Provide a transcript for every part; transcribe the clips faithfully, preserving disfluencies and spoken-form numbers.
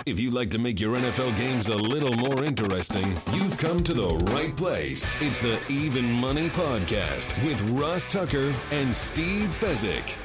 If you'd like to make your N F L games a little more interesting, you've come to the right place. It's the Even Money Podcast with Ross Tucker and Steve Fezzik.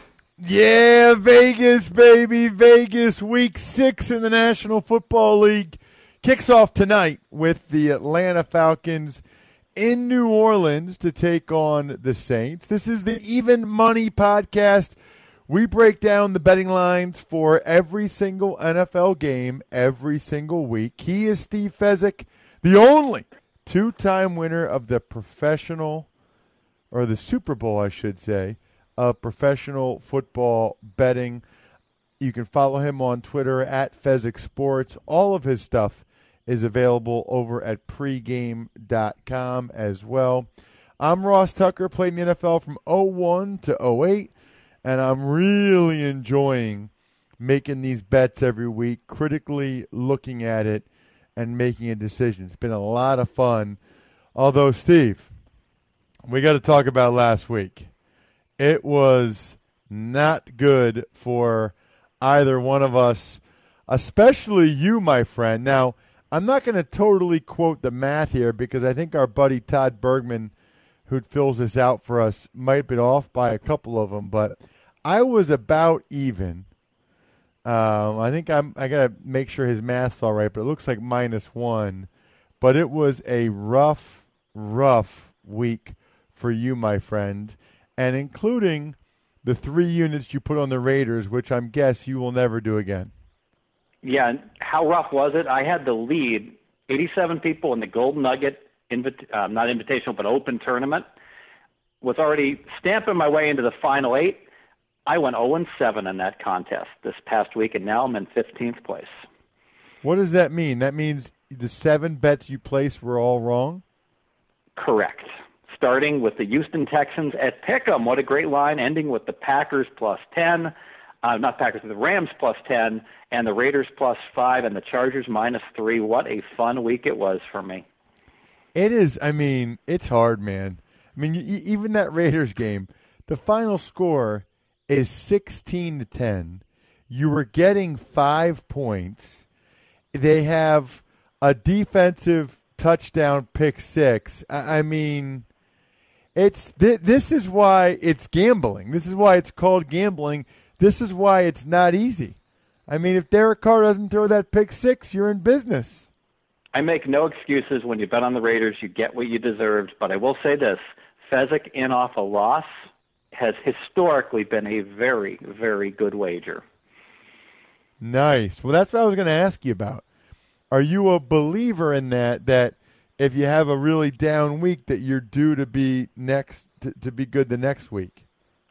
Yeah, Vegas, baby. Vegas, week six in the National Football League kicks off tonight with the Atlanta Falcons in New Orleans to take on the Saints. This is the Even Money Podcast. We break down the betting lines for every single N F L game every single week. He is Steve Fezzik, the only two-time winner of the professional, or the Super Bowl, I should say, of professional football betting. You can follow him on Twitter at Fezzik Sports. All of his stuff is available over at pregame dot com as well. I'm Ross Tucker, played in the N F L from oh one to oh eight. And I'm really enjoying making these bets every week, critically looking at it and making a decision. It's been a lot of fun. Although, Steve, we got to talk about last week. It was not good for either one of us, especially you, my friend. Now, I'm not going to totally quote the math here because I think our buddy Todd Bergman, who fills this out for us, might have been off by a couple of them, but I was about even. Um, I think I'm, I got to make sure his math's all right, but it looks like minus one. But it was a rough, rough week for you, my friend, and including the three units you put on the Raiders, which I'm guess you will never do again. Yeah, and how rough was it? I had the lead, eighty-seven people in the Golden Nugget, invit- uh, not invitational, but open tournament, was already stamping my way into the final eight. I went oh and seven in that contest this past week, and now I'm in fifteenth place. What does that mean? That means the seven bets you placed were all wrong? Correct. Starting with the Houston Texans at Pick'em. What a great line. Ending with the Packers plus ten. Uh, not Packers, the Rams plus ten, and the Raiders plus five, and the Chargers minus three. What a fun week it was for me. It is. I mean, it's hard, man. I mean, you, even that Raiders game, the final score is sixteen to ten. You were getting five points. They have a defensive touchdown pick six. I, I mean, it's th- this is why it's gambling. This is why it's called gambling. This is why it's not easy. I mean, if Derek Carr doesn't throw that pick six, you're in business. I make no excuses. When you bet on the Raiders, you get what you deserved. But I will say this, Fezzik in off a loss has historically been a very, very good wager. Nice. Well, that's what I was going to ask you about. Are you a believer in that, that if you have a really down week, that you're due to be next to, to be good the next week?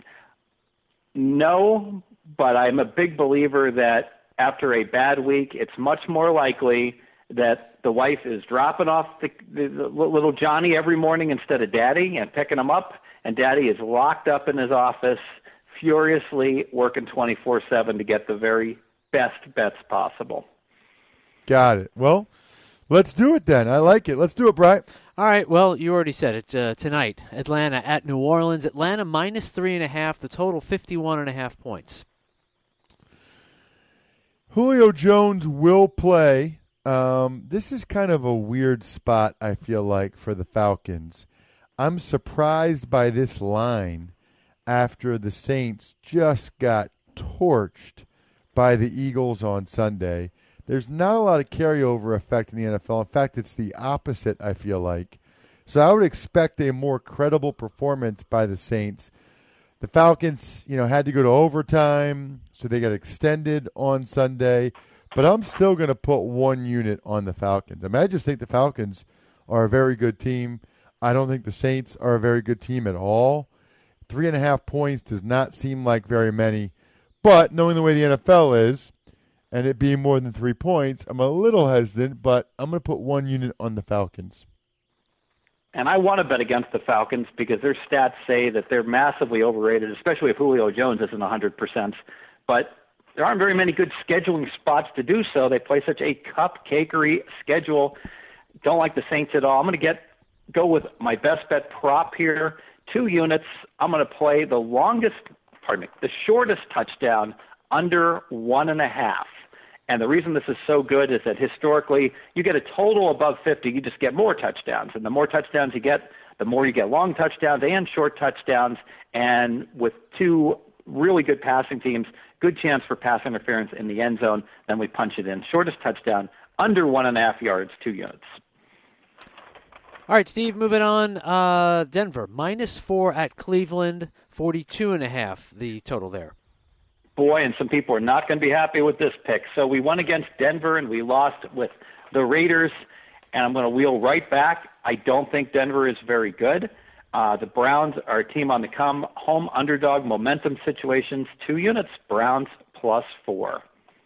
No, but I'm a big believer that after a bad week, it's much more likely that the wife is dropping off the, the, the little Johnny every morning instead of Daddy and picking him up, and Daddy is locked up in his office, furiously working twenty-four seven to get the very best bets possible. Got it. Well, let's do it then. I like it. Let's do it, Brian. All right. Well, you already said it. Uh, tonight, Atlanta at New Orleans. Atlanta minus three and a half. The total fifty-one and a half points. Julio Jones will play. Um, this is kind of a weird spot, I feel like, for the Falcons. I'm surprised by this line after the Saints just got torched by the Eagles on Sunday. There's not a lot of carryover effect in the N F L. In fact, it's the opposite, I feel like. So I would expect a more credible performance by the Saints. The Falcons, you know, had to go to overtime, so they got extended on Sunday. But I'm still going to put one unit on the Falcons. I mean, I just think the Falcons are a very good team. I don't think the Saints are a very good team at all. Three and a half points does not seem like very many. But knowing the way the N F L is, and it being more than three points, I'm a little hesitant, but I'm going to put one unit on the Falcons. And I want to bet against the Falcons because their stats say that they're massively overrated, especially if Julio Jones isn't one hundred percent. But there aren't very many good scheduling spots to do so. They play such a cupcakery schedule. Don't like the Saints at all. I'm going to get go with my best bet prop here. Two units. I'm going to play the longest, pardon me, the shortest touchdown under one and a half. And the reason this is so good is that historically, you get a total above fifty, you just get more touchdowns. And the more touchdowns you get, the more you get long touchdowns and short touchdowns. And with two really good passing teams, good chance for pass interference in the end zone, then we punch it in. Shortest touchdown, under one and a half yards, two units. All right, Steve, moving on. Uh, Denver, minus four at Cleveland, forty-two and a half, the total there. Boy, and some people are not going to be happy with this pick. So we won against Denver, and we lost with the Raiders, and I'm going to wheel right back. I don't think Denver is very good. Uh, the Browns are a team on the come. Home underdog momentum situations, two units, Browns plus four.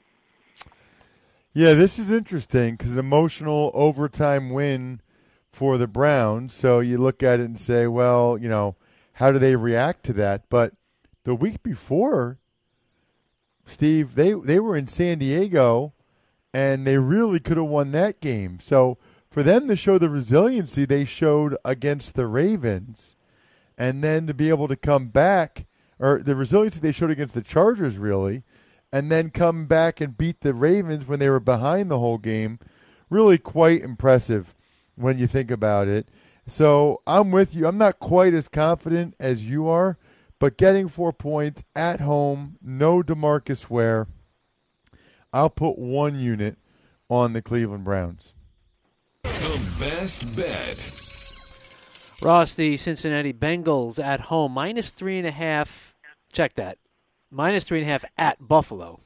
Yeah, this is interesting because emotional overtime win for the Browns. So you look at it and say, well, you know, how do they react to that? But the week before, Steve, they, they were in San Diego, and they really could have won that game. So for them to show the resiliency they showed against the Ravens, and then to be able to come back, or the resiliency they showed against the Chargers, really, and then come back and beat the Ravens when they were behind the whole game, really quite impressive when you think about it. So I'm with you. I'm not quite as confident as you are, but getting four points at home, no DeMarcus Ware, I'll put one unit on the Cleveland Browns. The best bet. Ross, the Cincinnati Bengals at home, minus three and a half. Check that. Minus three and a half at Buffalo.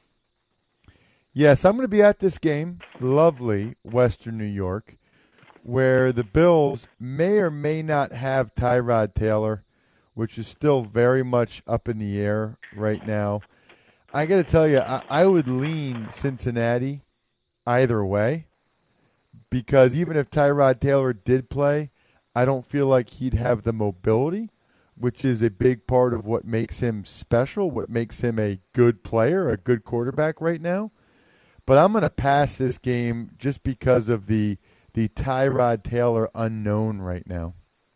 Yes, I'm going to be at this game, lovely Western New York, where the Bills may or may not have Tyrod Taylor, which is still very much up in the air right now. I got to tell you, I, I would lean Cincinnati either way, because even if Tyrod Taylor did play, I don't feel like he'd have the mobility, which is a big part of what makes him special, what makes him a good player, a good quarterback right now. But I'm going to pass this game just because of the the Tyrod Taylor unknown right now.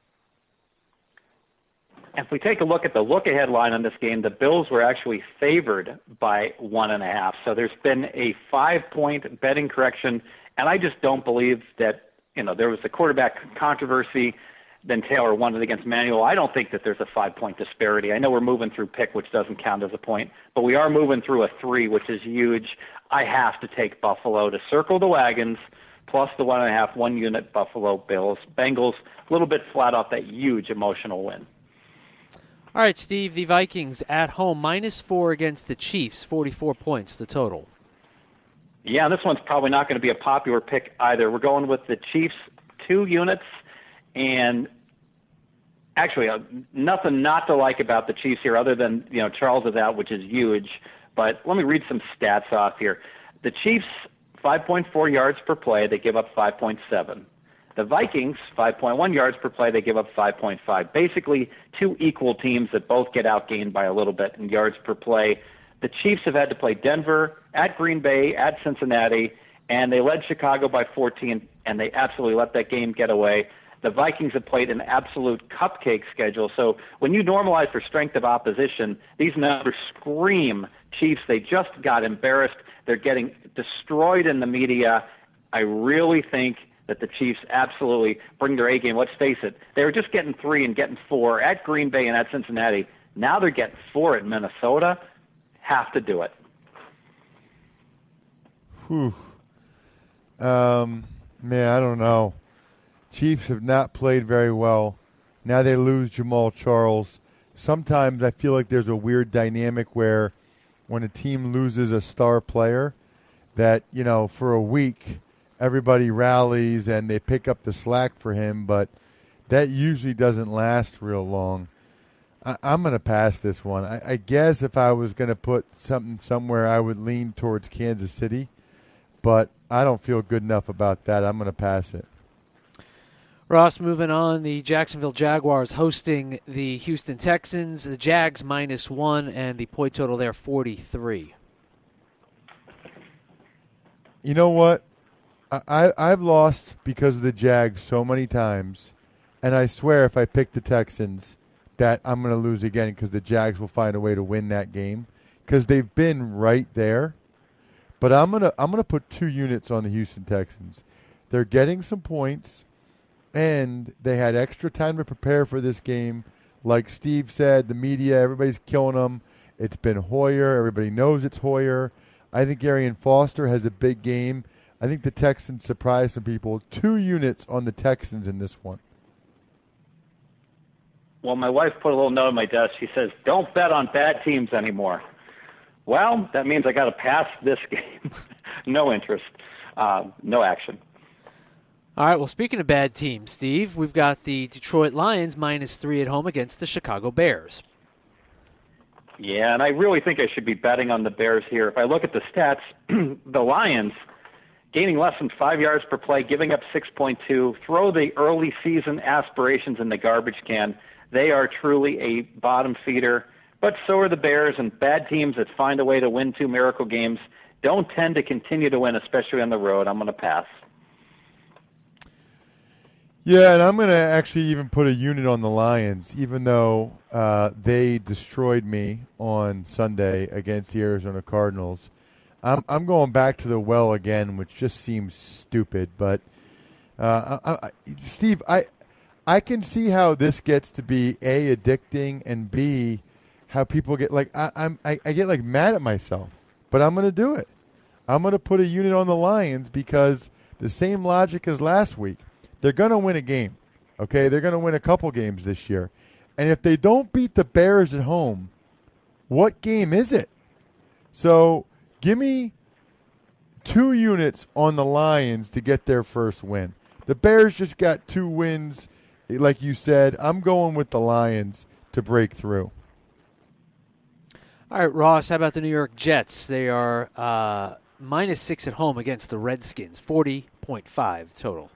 If we take a look at the look-ahead line on this game, the Bills were actually favored by one and a half. So there's been a five-point betting correction, and I just don't believe that, you know, there was a quarterback controversy, then Taylor won it against Manuel. I don't think that there's a five-point disparity. I know we're moving through pick, which doesn't count as a point, but we are moving through a three, which is huge. I have to take Buffalo to circle the wagons, plus the one and a half, one unit Buffalo Bills. Bengals, a little bit flat off that huge emotional win. All right, Steve, the Vikings at home, minus four against the Chiefs, forty-four points, the total. Yeah, this one's probably not going to be a popular pick either. We're going with the Chiefs, two units, and actually uh, nothing not to like about the Chiefs here other than, you know, Charles is out, which is huge. But let me read some stats off here. The Chiefs, five point four yards per play. They give up five point seven. The Vikings, five point one yards per play. They give up five point five. Basically, two equal teams that both get outgained by a little bit in yards per play. The Chiefs have had to play Denver, at Green Bay, at Cincinnati, and they led Chicago by fourteen, and they absolutely let that game get away. The Vikings have played an absolute cupcake schedule. So when you normalize for strength of opposition, these numbers scream Chiefs. They just got embarrassed. They're getting destroyed in the media. I really think that the Chiefs absolutely bring their A game. Let's face it, they were just getting three and getting four at Green Bay and at Cincinnati. Now they're getting four at Minnesota. Have to do it. Whew. Um, man, I don't know. Chiefs have not played very well. Now they lose Jamal Charles. Sometimes I feel like there's a weird dynamic where when a team loses a star player that, you know, for a week everybody rallies and they pick up the slack for him, but that usually doesn't last real long. I, I'm going to pass this one. I, I guess if I was going to put something somewhere, I would lean towards Kansas City, but I don't feel good enough about that. I'm going to pass it. Ross, moving on, the Jacksonville Jaguars hosting the Houston Texans. The Jags minus one, and the point total there forty-three. You know what? I, I've lost because of the Jags so many times, and I swear if I pick the Texans that I'm going to lose again because the Jags will find a way to win that game because they've been right there. but I'm gonna I'm gonna put two units on the Houston Texans. They're getting some points, and they had extra time to prepare for this game. Like Steve said, the media, everybody's killing them. It's been Hoyer. Everybody knows it's Hoyer. I think Arian Foster has a big game. I think the Texans surprised some people. Two units on the Texans in this one. Well, my wife put a little note on my desk. She says, don't bet on bad teams anymore. Well, that means I got to pass this game. No interest. Uh, no action. All right, well, speaking of bad teams, Steve, we've got the Detroit Lions minus three at home against the Chicago Bears. Yeah, and I really think I should be betting on the Bears here. If I look at the stats, the Lions gaining less than five yards per play, giving up six point two, throw the early season aspirations in the garbage can. They are truly a bottom feeder, but so are the Bears, and bad teams that find a way to win two miracle games don't tend to continue to win, especially on the road. I'm going to pass. Yeah, and I'm going to actually even put a unit on the Lions, even though uh, they destroyed me on Sunday against the Arizona Cardinals. I'm I'm going back to the well again, which just seems stupid. But uh, I, I, Steve, I I can see how this gets to be A, addicting, and B, how people get like I, I'm I, I get like mad at myself. But I'm going to do it. I'm going to put a unit on the Lions because the same logic as last week. They're going to win a game, okay? They're going to win a couple games this year. And if they don't beat the Bears at home, what game is it? So give me two units on the Lions to get their first win. The Bears just got two wins, like you said. I'm going with the Lions to break through. All right, Ross, how about the New York Jets? They are uh, minus six at home against the Redskins, forty point five total.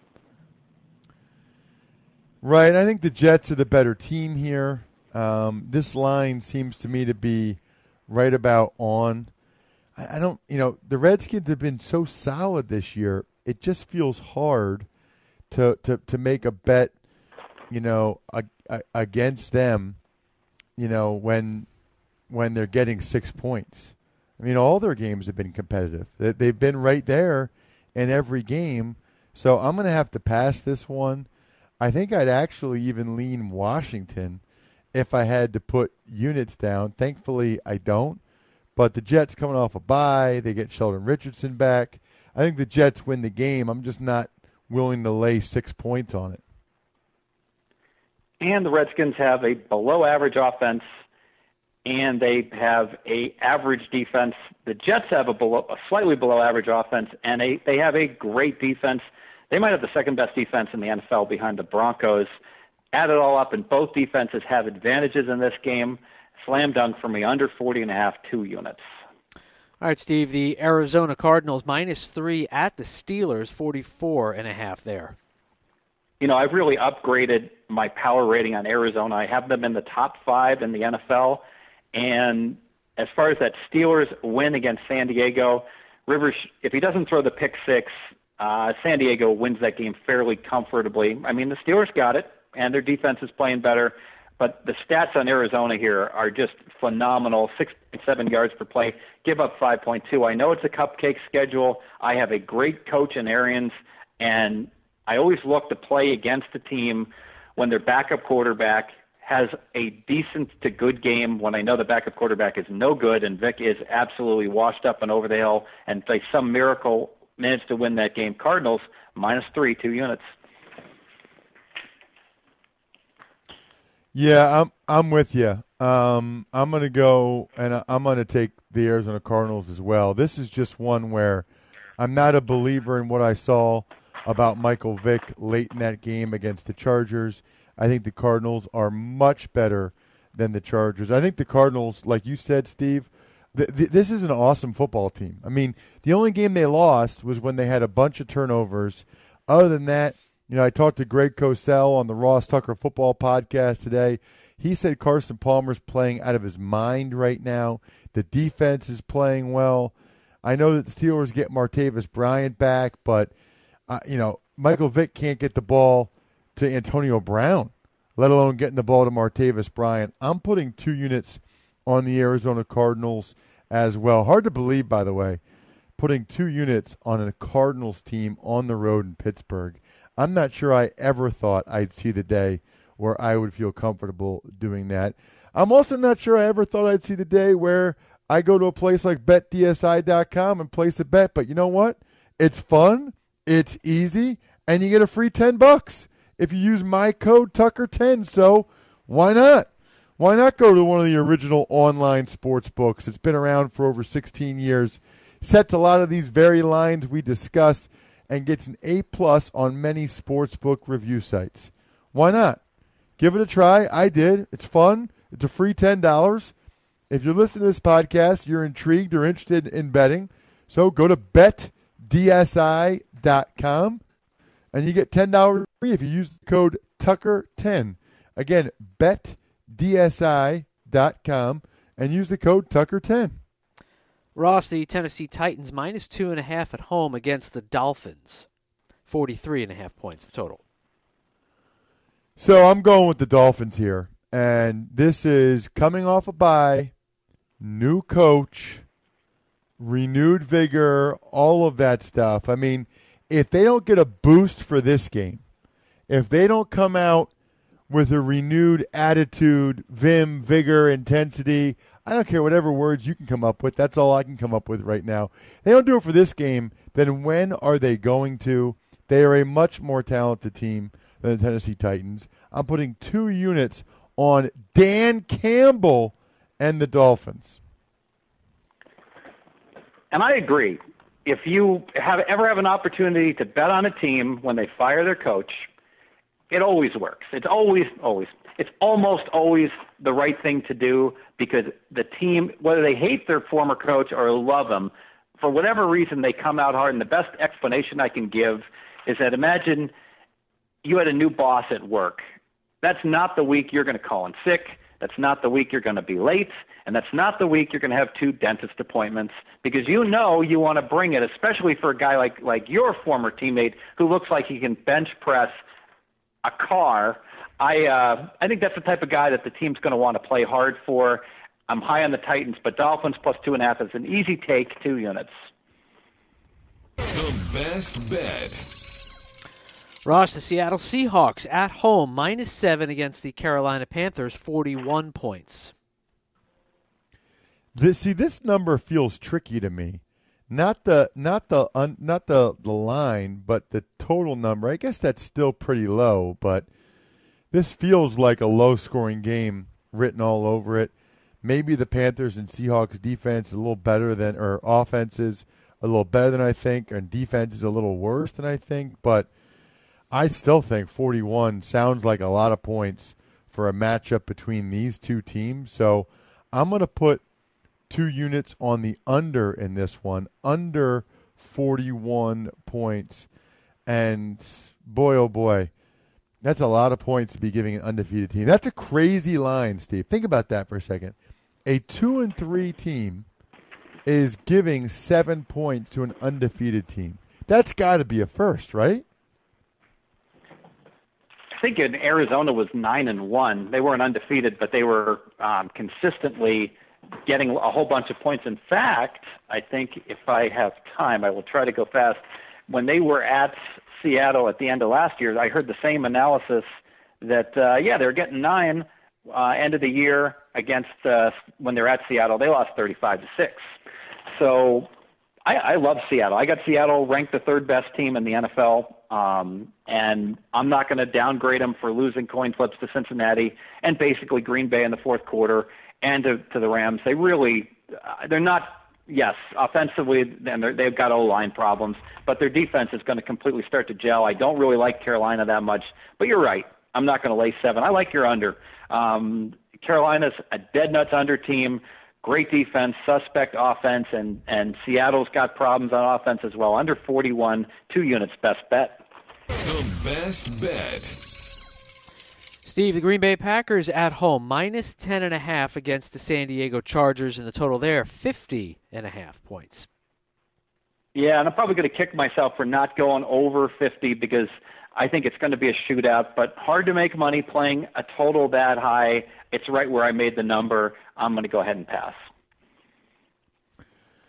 Right, I think the Jets are the better team here. Um, this line seems to me to be right about on. I, I don't, you know, the Redskins have been so solid this year. It just feels hard to to, to make a bet, you know, a, a, against them, you know, when when they're getting six points. I mean, all their games have been competitive. They, they've been right there in every game. So I'm going to have to pass this one. I think I'd actually even lean Washington if I had to put units down. Thankfully, I don't. But the Jets coming off a bye, they get Sheldon Richardson back. I think the Jets win the game. I'm just not willing to lay six points on it. And the Redskins have a below-average offense, and they have a average defense. The Jets have a, below, a slightly below-average offense, and a, they have a great defense. They might have the second-best defense in the N F L behind the Broncos. Add it all up, and both defenses have advantages in this game. Slam dunk for me, under forty and a half, two units. All right, Steve, the Arizona Cardinals minus three at the Steelers, forty-four and a half there. You know, I've really upgraded my power rating on Arizona. I have them in the top five in the N F L. And as far as that Steelers win against San Diego, Rivers, if he doesn't throw the pick six, Uh, San Diego wins that game fairly comfortably. I mean, the Steelers got it, and their defense is playing better. But the stats on Arizona here are just phenomenal. six point seven yards per play, give up five point two. I know it's a cupcake schedule. I have a great coach in Arians, and I always look to play against the team when their backup quarterback has a decent to good game, when I know the backup quarterback is no good and Vic is absolutely washed up and over the hill, and by some miracle managed to win that game. Cardinals, minus three, two units. Yeah, I'm I'm with you. Um, I'm going to go, and I'm going to take the Arizona Cardinals as well. This is just one where I'm not a believer in what I saw about Michael Vick late in that game against the Chargers. I think the Cardinals are much better than the Chargers. I think the Cardinals, like you said, Steve, th- th- this is an awesome football team. I mean, the only game they lost was when they had a bunch of turnovers. Other than that, you know, I talked to Greg Cosell on the Ross Tucker Football Podcast today. He said Carson Palmer's playing out of his mind right now. The defense is playing well. I know that the Steelers get Martavis Bryant back, but, uh, you know, Michael Vick can't get the ball to Antonio Brown, let alone getting the ball to Martavis Bryant. I'm putting two units on the Arizona Cardinals as well. Hard to believe, by the way, putting two units on a Cardinals team on the road in Pittsburgh. I'm not sure I ever thought I'd see the day where I would feel comfortable doing that. I'm also not sure I ever thought I'd see the day where I go to a place like bet D S I dot com and place a bet. But you know what? It's fun, it's easy, and you get a free ten bucks if you use my code Tucker ten. So why not? Why not go to one of the original online sports books? It's been around for over sixteen years, sets a lot of these very lines we discuss, and gets an A plus on many sportsbook review sites. Why not? Give it a try. I did. It's fun. It's a free ten dollars. If you're listening to this podcast, you're intrigued or interested in betting, so go to bet D S I dot com, and you get ten dollars free if you use the code Tucker ten. Again, bet D S I dot com and use the code Tucker ten. Ross, the Tennessee Titans minus two and a half at home against the Dolphins. Forty-three and a half points total. So I'm going with the Dolphins here, and this is coming off a bye, new coach, renewed vigor, all of that stuff. I mean, if they don't get a boost for this game, if they don't come out with a renewed attitude, vim, vigor, intensity, I don't care whatever words you can come up with. That's all I can come up with right now. They don't do it for this game, then when are they going to? They are a much more talented team than the Tennessee Titans. I'm putting two units on Dan Campbell and the Dolphins. And I agree. If you have ever have an opportunity to bet on a team when they fire their coach, it always works. It's always, always, it's almost always the right thing to do because the team, whether they hate their former coach or love him, for whatever reason they come out hard. And the best explanation I can give is that imagine you had a new boss at work. That's not the week you're going to call in sick. That's not the week you're going to be late. And that's not the week you're going to have two dentist appointments because you know you want to bring it, especially for a guy like, like your former teammate who looks like he can bench press a car. I uh, I think that's the type of guy that the team's going to want to play hard for. I'm high on the Titans, but Dolphins plus two and a half is an easy take, two units. The best bet. Ross, the Seattle Seahawks at home, minus seven against the Carolina Panthers, forty-one points. This, see, this number feels tricky to me. Not the not the un, not the, the line, but the total number. I guess that's still pretty low, but this feels like a low-scoring game written all over it. Maybe the Panthers and Seahawks defense is a little better than, or offense is a little better than I think, and defense is a little worse than I think, but I still think forty-one sounds like a lot of points for a matchup between these two teams. So I'm going to put two units on the under in this one, under forty-one points. And boy, oh boy, that's a lot of points to be giving an undefeated team. That's a crazy line, Steve. Think about that for a second. A two and three team is giving seven points to an undefeated team. That's got to be a first, right? I think in Arizona was nine and one. They weren't undefeated, but they were um, consistently getting a whole bunch of points. In fact, I think if I have time, I will try to go fast. When they were at Seattle at the end of last year, I heard the same analysis that, uh, yeah, they were getting nine uh, end of the year against uh, when they're at Seattle. They lost thirty-five to six. So I, I love Seattle. I got Seattle ranked the third best team in the N F L, um, and I'm not going to downgrade them for losing coin flips to Cincinnati and basically Green Bay in the fourth quarter and to, to the Rams. They really uh, – they're not – yes, offensively, and they've got O-line problems, but their defense is going to completely start to gel. I don't really like Carolina that much, but you're right. I'm not going to lay seven. I like your under. Um, Carolina's a dead-nuts under team. Great defense, suspect offense, and, and Seattle's got problems on offense as well. Under forty-one, two units, best bet. The best bet. Steve, the Green Bay Packers at home, minus ten and a half against the San Diego Chargers, and the total there, fifty and a half points. Yeah, and I'm probably going to kick myself for not going over fifty because I think it's going to be a shootout, but hard to make money playing a total that high. It's right where I made the number. I'm going to go ahead and pass.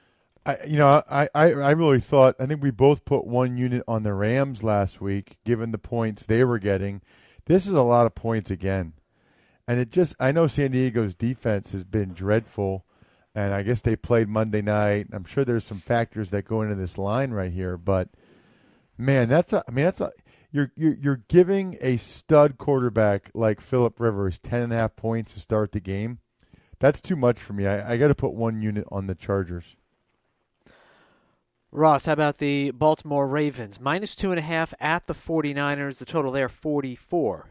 I, you know, I, I, I really thought, I think we both put one unit on the Rams last week, given the points they were getting. This is a lot of points again. And it just, I know San Diego's defense has been dreadful, and I guess they played Monday night. I'm sure there's some factors that go into this line right here, but man, that's a, I mean, that's a, you're, you're, you're giving a stud quarterback like Phillip Rivers ten and a half points to start the game. That's too much for me. I, I got to put one unit on the Chargers. Ross, how about the Baltimore Ravens? Minus two and a half at the 49ers. The total there, forty-four.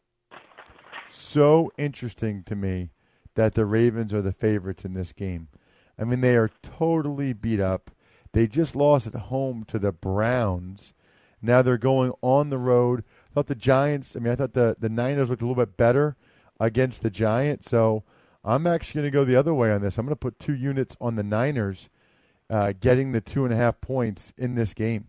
So interesting to me that the Ravens are the favorites in this game. I mean, they are totally beat up. They just lost at home to the Browns. Now they're going on the road. I thought the Giants, I mean, I thought the, the Niners looked a little bit better against the Giants. So I'm actually going to go the other way on this. I'm going to put two units on the Niners uh, getting the two and a half points in this game.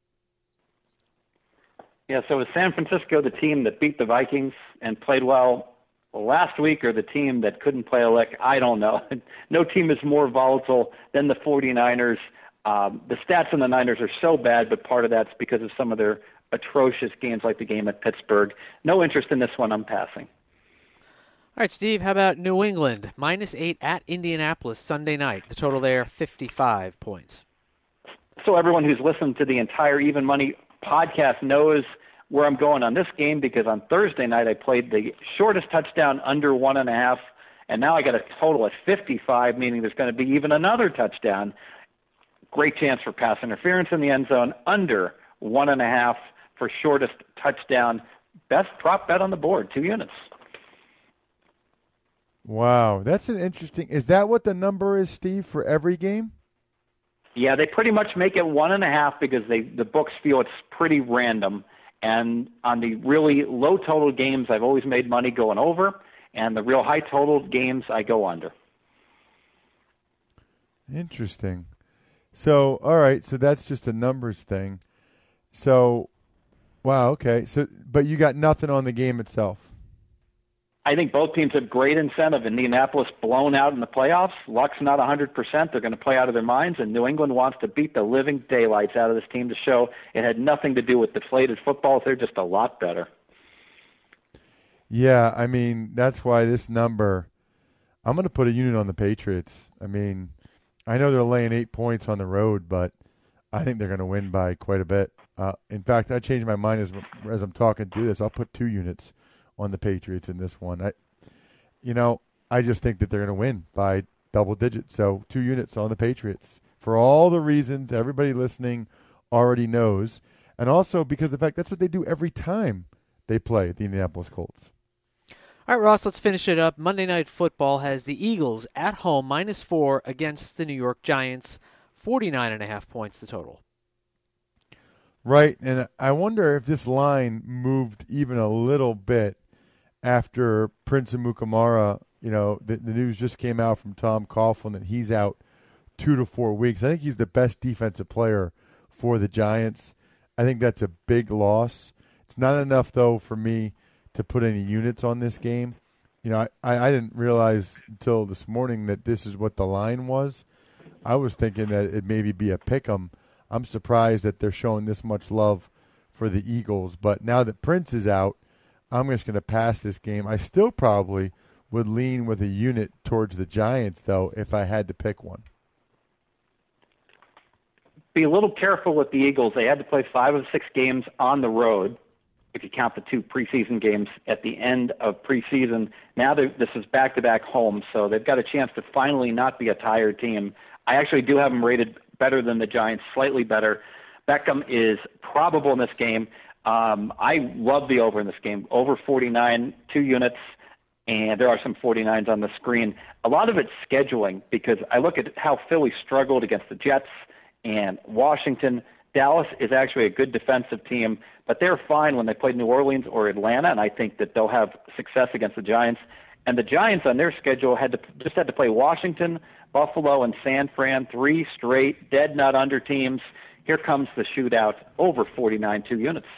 Yeah, so is San Francisco the team that beat the Vikings and played well last week, or the team that couldn't play a lick? I don't know. No team is more volatile than the 49ers. Um, the stats on the Niners are so bad, but part of that's because of some of their atrocious games like the game at Pittsburgh. No interest in this one. I'm passing. All right, Steve, how about New England? Minus eight at Indianapolis Sunday night. The total there, fifty-five points. So everyone who's listened to the entire Even Money podcast knows where I'm going on this game, because on Thursday night I played the shortest touchdown under one and a half, and now I got a total at fifty-five, meaning there's going to be even another touchdown. Great chance for pass interference in the end zone, under one and a half for shortest touchdown. Best prop bet on the board, two units. Wow, that's an interesting. Is that what the number is, Steve, for every game? Yeah, they pretty much make it one and a half because they the books feel it's pretty random. And on the really low total games, I've always made money going over, and the real high total games, I go under. Interesting. So, all right, so that's just a numbers thing. So, wow, okay. So, but you got nothing on the game itself. I think both teams have great incentive. Indianapolis blown out in the playoffs. Luck's not one hundred percent. They're going to play out of their minds, and New England wants to beat the living daylights out of this team to show it had nothing to do with deflated footballs. They're just a lot better. Yeah, I mean, that's why this number, I'm going to put a unit on the Patriots. I mean, I know they're laying eight points on the road, but I think they're going to win by quite a bit. Uh, in fact, I changed my mind as as I'm talking through this. I'll put two units on the Patriots in this one. I, you know, I just think that they're going to win by double digits. So two units on the Patriots for all the reasons everybody listening already knows, and also because of the fact that's what they do every time they play the Indianapolis Colts. All right, Ross, let's finish it up. Monday Night Football has the Eagles at home, minus four against the New York Giants, forty-nine and a half points the total. Right, and I wonder if this line moved even a little bit after Prince Amukamara, you know, the, the news just came out from Tom Coughlin that he's out two to four weeks. I think he's the best defensive player for the Giants. I think that's a big loss. It's not enough, though, for me to put any units on this game. You know, I, I didn't realize until this morning that this is what the line was. I was thinking that it maybe be a pick 'em. I'm surprised that they're showing this much love for the Eagles. But now that Prince is out, I'm just going to pass this game. I still probably would lean with a unit towards the Giants, though, if I had to pick one. Be a little careful with the Eagles. They had to play five of six games on the road, if you count the two preseason games at the end of preseason. Now this is back-to-back home, so they've got a chance to finally not be a tired team. I actually do have them rated better than the Giants, slightly better. Beckham is probable in this game. Um, I love the over in this game. Over forty-nine, two units, and there are some forty-nines on the screen. A lot of it's scheduling, because I look at how Philly struggled against the Jets and Washington. Dallas is actually a good defensive team, but they're fine when they play New Orleans or Atlanta, and I think that they'll have success against the Giants. And the Giants on their schedule had to just had to play Washington, Buffalo, and San Fran, three straight dead not under teams. Here comes the shootout, over forty-nine, two units.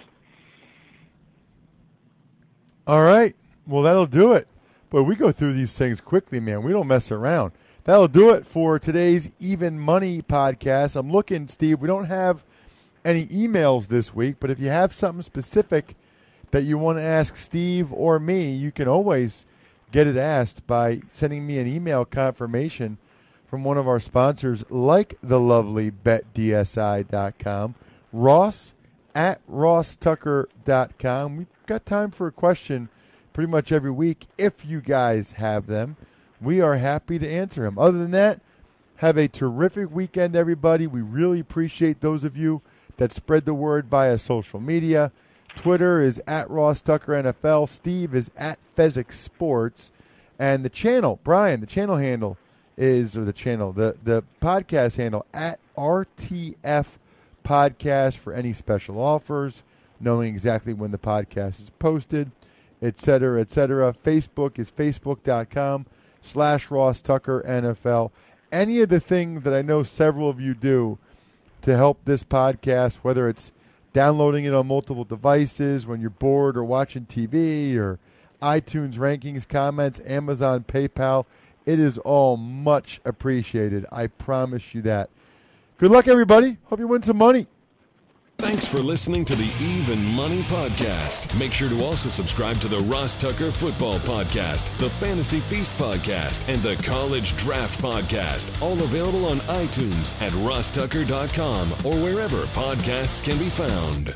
All right. Well, that'll do it. But we go through these things quickly, man. We don't mess around. that'll do it for today's Even Money podcast. I'm looking, Steve, we don't have any emails this week, but if you have something specific that you want to ask Steve or me, you can always get it asked by sending me an email confirmation from one of our sponsors, like the lovely bet D S I dot com, Ross at ross tucker dot com. We've got time for a question pretty much every week. If you guys have them, we are happy to answer them. Other than that, have a terrific weekend, everybody. We really appreciate those of you that spread the word via social media. Twitter is at Ross Tucker N F L. Steve is at Fezzik Sports. And the channel, Brian, the channel handle is, or the channel, the, the podcast handle at R T F Podcast for any special offers, knowing exactly when the podcast is posted, et cetera, et cetera. Facebook is facebook.com slash Ross Tucker NFL. Any of the things that I know several of you do to help this podcast, whether it's downloading it on multiple devices when you're bored or watching T V, or iTunes rankings, comments, Amazon, PayPal, it is all much appreciated. I promise you that. Good luck, everybody. Hope you win some money. Thanks for listening to the Even Money Podcast. Make sure to also subscribe to the Ross Tucker Football Podcast, the Fantasy Feast Podcast, and the College Draft Podcast. All available on iTunes at ross tucker dot com or wherever podcasts can be found.